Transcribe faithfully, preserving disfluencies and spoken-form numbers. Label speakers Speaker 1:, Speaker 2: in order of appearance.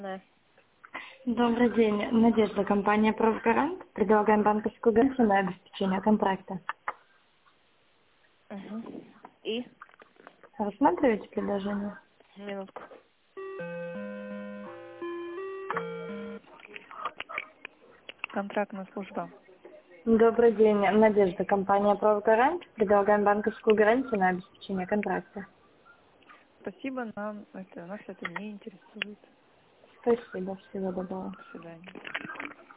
Speaker 1: Да.
Speaker 2: Добрый день. Надежда, компания «Профгарант». Предлагаем банковскую гарантию на обеспечение контракта.
Speaker 1: Угу. И?
Speaker 2: Рассматриваете предложение?
Speaker 1: Минутку. Контрактная служба.
Speaker 2: Добрый день. Надежда, компания «Профгарант». Предлагаем банковскую гарантию на обеспечение контракта.
Speaker 1: Спасибо, нам это, нас это не интересует.
Speaker 2: Спасибо. Всего доброго.
Speaker 1: До свидания.